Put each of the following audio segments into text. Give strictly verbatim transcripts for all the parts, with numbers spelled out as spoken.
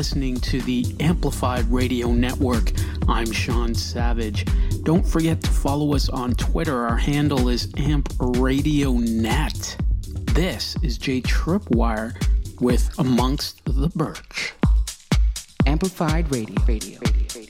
listening to the Amplified Radio Network. I'm Sean Savage. Don't forget to follow us on Twitter. Our handle is AmpRadioNet. This is Jay Tripwire with Amongst the Birch. Amplified Radio. Radio. Radio. Radio.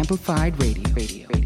Amplified Radio. Radio. Radio.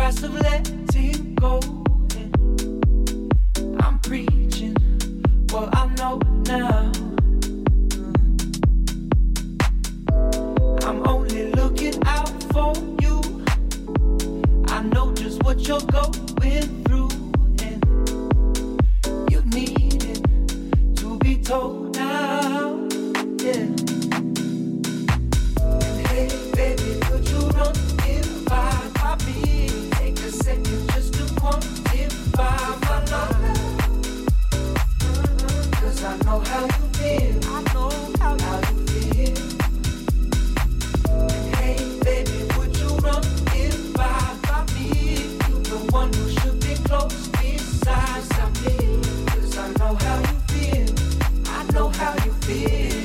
price of letting go. And I'm preaching what I know now. I'm only looking out for you. I know just what you're going through, and you need it to be told now. Yeah. And hey, baby, could you run if I copy? Take a second just to quantify my love. Cause I know how you feel. I know how, how you feel. And hey, baby, would you run if I copy? You the one who should be close besides me. Cause I know how you feel. I know how you feel.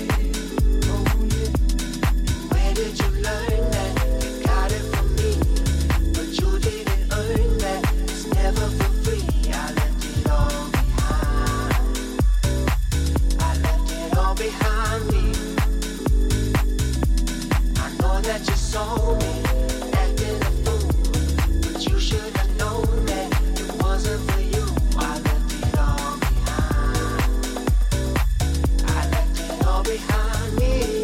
Where did you learn that? You got it from me, but you didn't earn that. It's never for free. I left it all behind. I left it all behind me. I know that you saw me acting a fool, but you should have known that it wasn't for you. I left it all behind. I left it all behind me.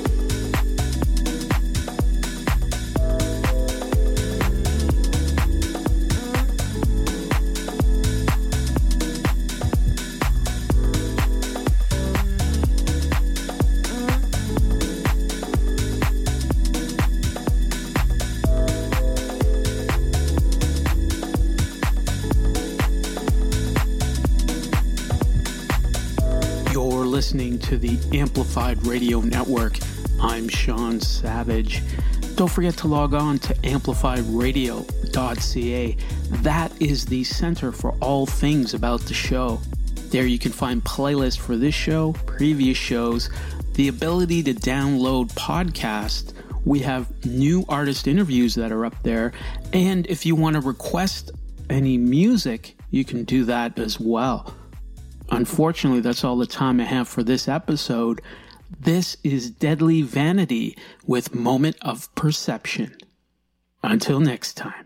You're listening to the Amplified Radio Network. I'm Sean Savage. Don't forget to log on to amplified radio dot c a. That is the center for all things about the show. There you can find playlists for this show, previous shows, the ability to download podcasts. We have new artist interviews that are up there. And if you want to request any music, you can do that as well. Unfortunately, that's all the time I have for this episode. This is Deadly Vanity with Moment of Perception. Until next time.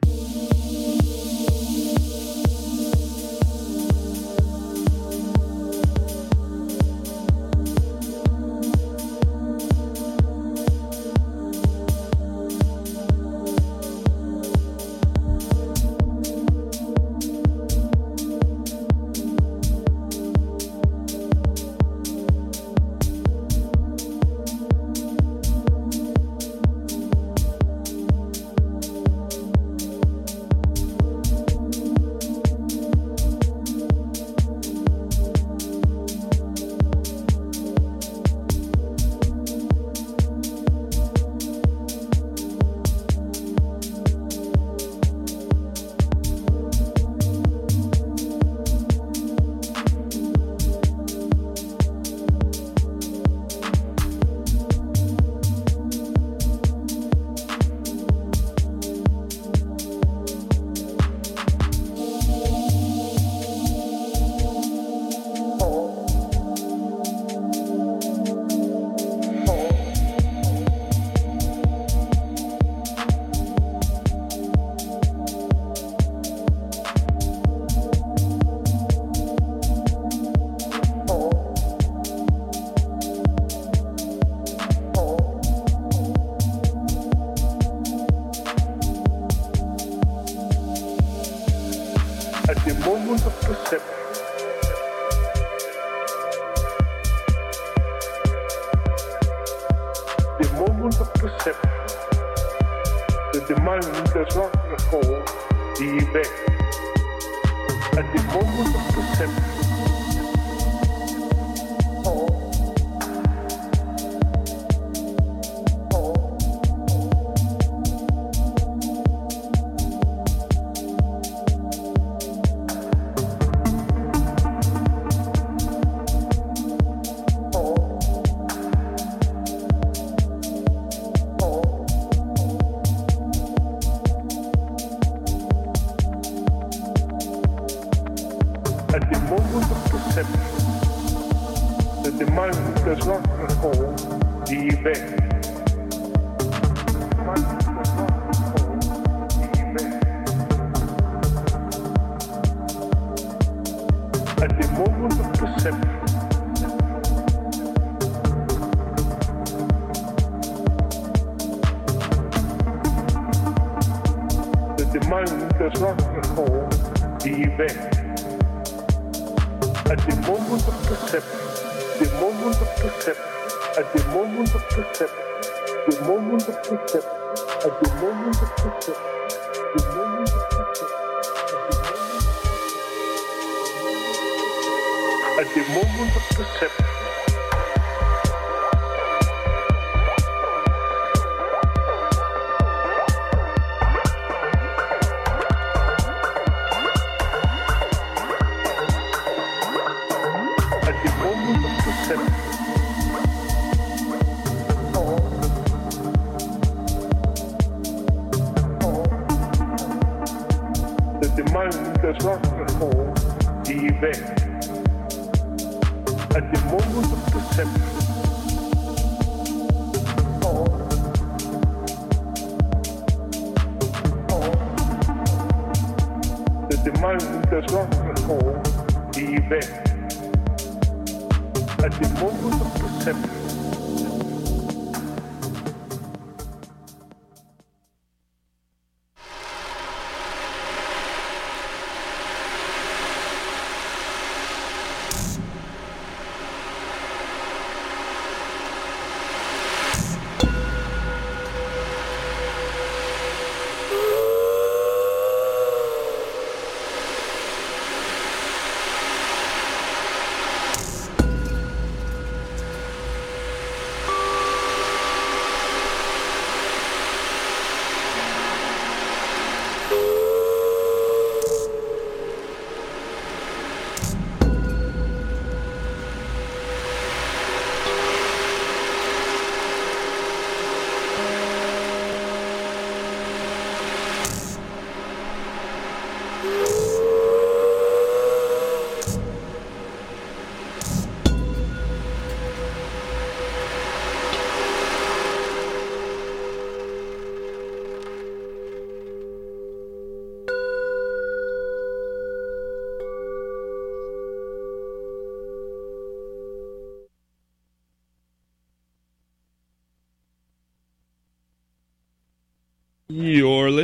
det mind does not behold the event. At the moment of perception, the moment of perception, at the moment of perception, the moment of perception, at the moment of perception, the moment of perception, at the moment of perception. Does not behold the event. At the moment of perception, that the mind does not behold the event. At the moment of perception,